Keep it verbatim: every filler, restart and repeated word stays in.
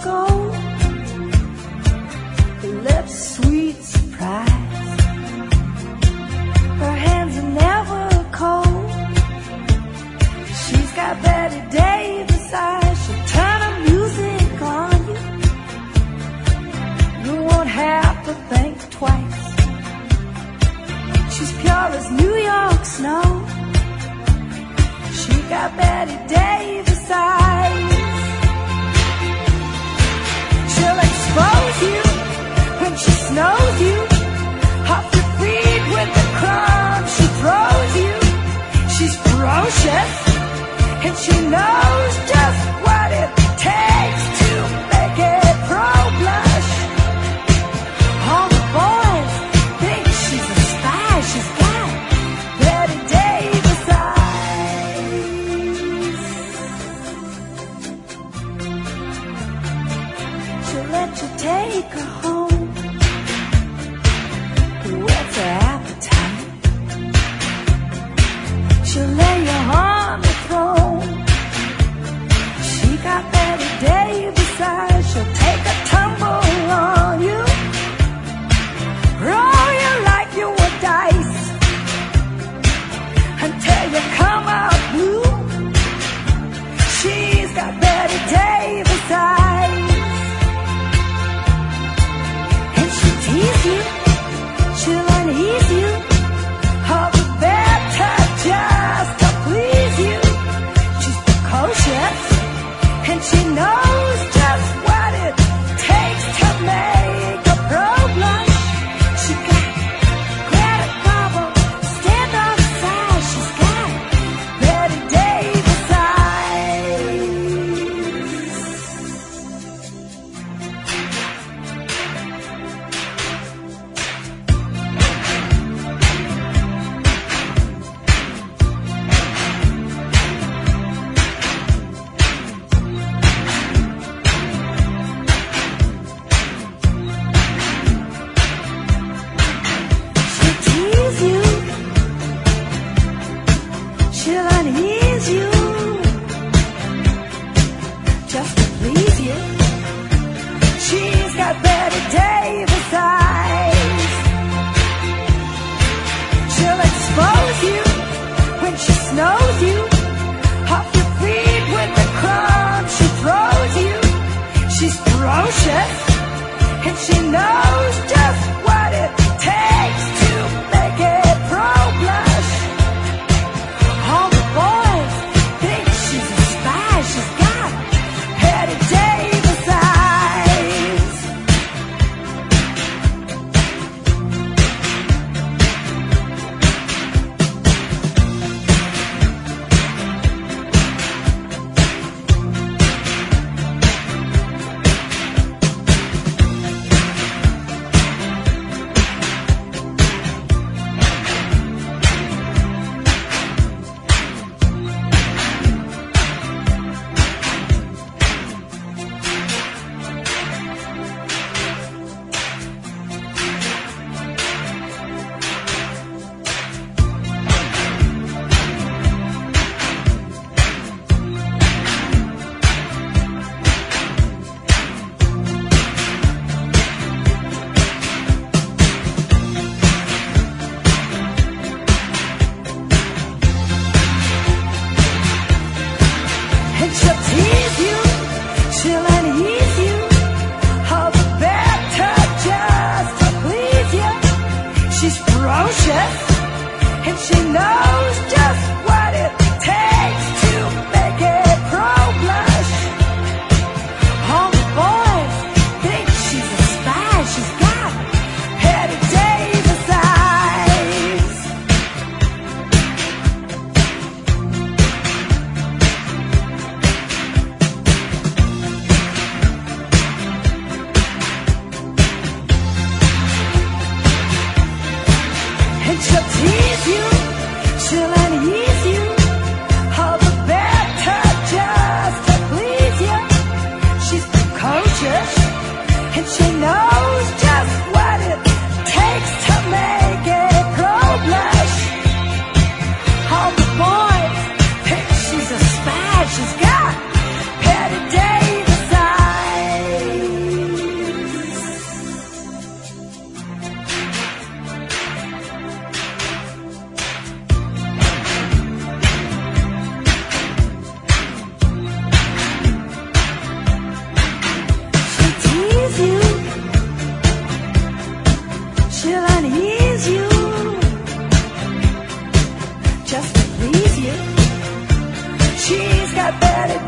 gold, her lips sweet surprise, her hands are never cold. She's got Betty Davis eyes, she'll turn her music on you. You won't have to think twice. She's pure as New York snow. She got Betty Davis eyes. She'll expose you when she snows you, off your feet with the crumbs she throws you. She's ferocious, and she knows just what it takes to make it pro-blush. All the boys think she's a spy. She's got Betty Davis eyes. She'll let you take her home, whet her appetite. She'll lay you on the throne. She got Betty Davis eyes. She'll take a tumble on you, roll you like you were dice, until you come out blue. She's got Betty Davis eyes. And she'll tease you, she'll unease you, all the better just to please you. She's precocious, and she knows just what it takes to make a pro blush. She got Greta Garbo, stand on side. She's got Betty Davis eyes. She'll tease you, she'll unease you, just to please you. She's got Betty Davis eyes. She'll expose you when she snows you, off your feet with the crumbs she throws you. She's ferocious, and she knows just what it takes to make it pro-blush. All the boys she'll unease you just to please you. She's got Betty